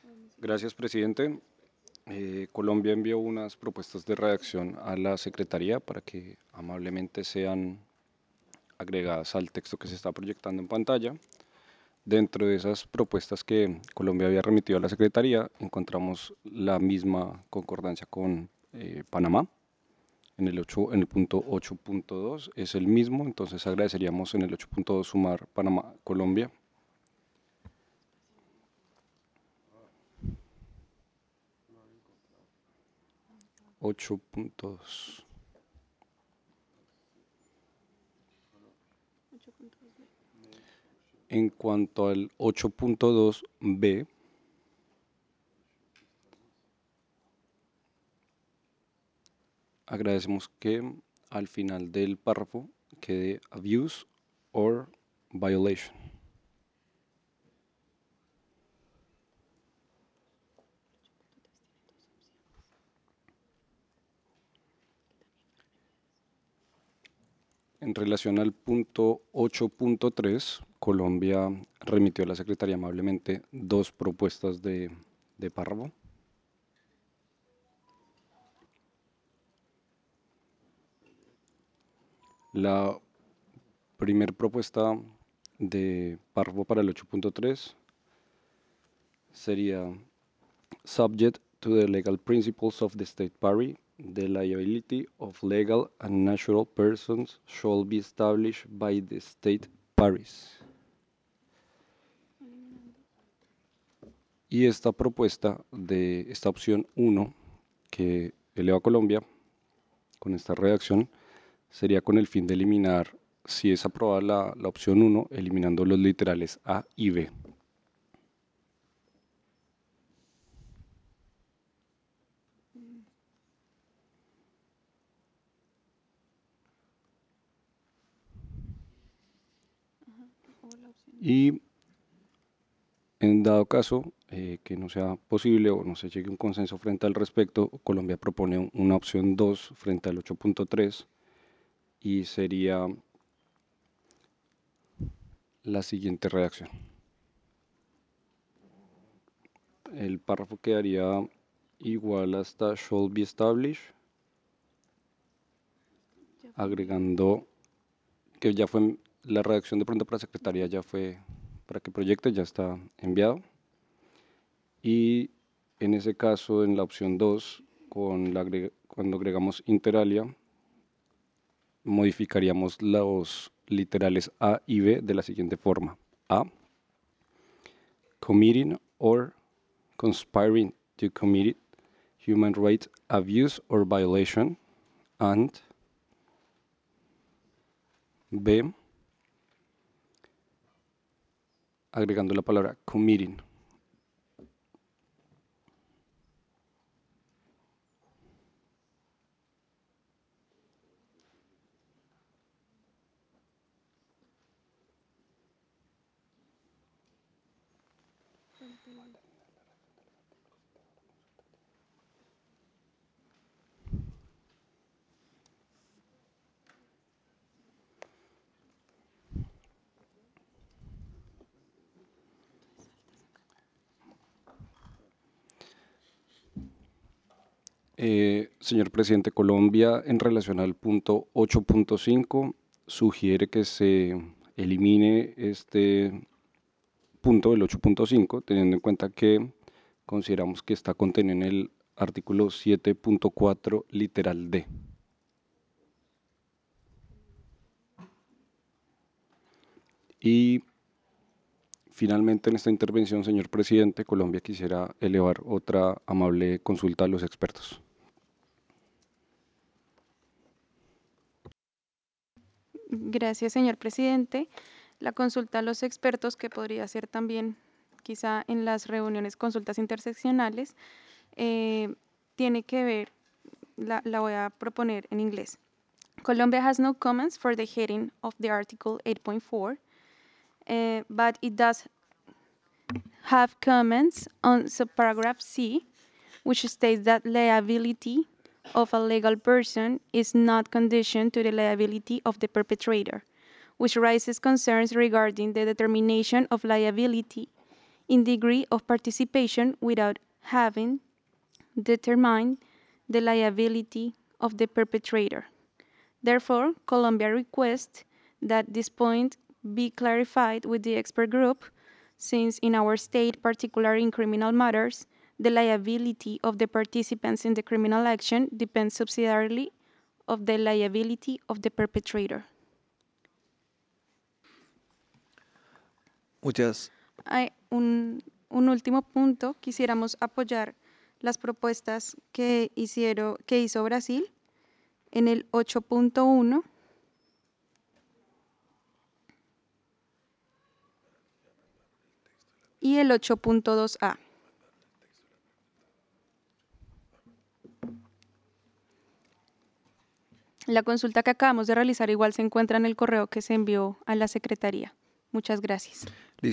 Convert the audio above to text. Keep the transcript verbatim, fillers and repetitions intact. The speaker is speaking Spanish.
Gracias, presidente. Eh, Colombia envió unas propuestas de redacción a la Secretaría para que amablemente sean agregadas al texto que se está proyectando en pantalla. Dentro de esas propuestas que Colombia había remitido a la Secretaría, encontramos la misma concordancia con eh, Panamá. En el, ocho, en el punto ocho punto dos es el mismo, entonces agradeceríamos en el ocho punto dos sumar Panamá, Colombia. ocho punto dos. En cuanto al ocho punto dos b, agradecemos que al final del párrafo quede abuse or violation. En relación al punto ocho punto tres, Colombia remitió a la Secretaría amablemente dos propuestas de, de párrafo. La primera propuesta de párrafo para el ocho punto tres sería subject to the legal principles of the state party, the liability of legal and natural persons shall be established by the state parties. Y esta propuesta de esta opción uno que eleva Colombia con esta redacción sería con el fin de eliminar, si es aprobada la, la opción uno, eliminando los literales A y B. Y en dado caso eh, que no sea posible o no se llegue a un consenso frente al respecto, Colombia propone una opción dos frente al ocho punto tres y sería la siguiente redacción. El párrafo quedaría igual hasta shall be established, agregando que ya fue la redacción de pronto para la secretaría, ya fue para que proyecte, ya está enviado. Y en ese caso, en la opción dos, con la, cuando agregamos inter alia, modificaríamos los literales A y B de la siguiente forma. A, committing or conspiring to commit human rights abuse or violation, and B, agregando la palabra committing. Eh, señor presidente, Colombia en relación al punto ocho punto cinco sugiere que se elimine este punto, el ocho punto cinco, teniendo en cuenta que consideramos que está contenido en el artículo siete punto cuatro literal D. Y finalmente en esta intervención, señor presidente, Colombia quisiera elevar otra amable consulta a los expertos. Gracias, señor presidente. La consulta a los expertos, que podría ser también quizá en las reuniones consultas interseccionales, eh, tiene que ver, la, la voy a proponer en inglés. Colombia has no comments for the heading of the article eight point four, uh, but it does have comments on subparagraph C, which states that liability of a legal person is not conditioned to the liability of the perpetrator, which raises concerns regarding the determination of liability in degree of participation without having determined the liability of the perpetrator. Therefore, Colombia requests that this point be clarified with the expert group, since in our state, particularly in criminal matters, the liability of the participants in the criminal action depends subsidiarily of the liability of the perpetrator. Muchas. Hay un, un último punto, quisiéramos apoyar las propuestas que, hicieron, que hizo Brasil en el ocho punto uno y el ocho punto dos A. La consulta que acabamos de realizar igual se encuentra en el correo que se envió a la Secretaría. Muchas gracias.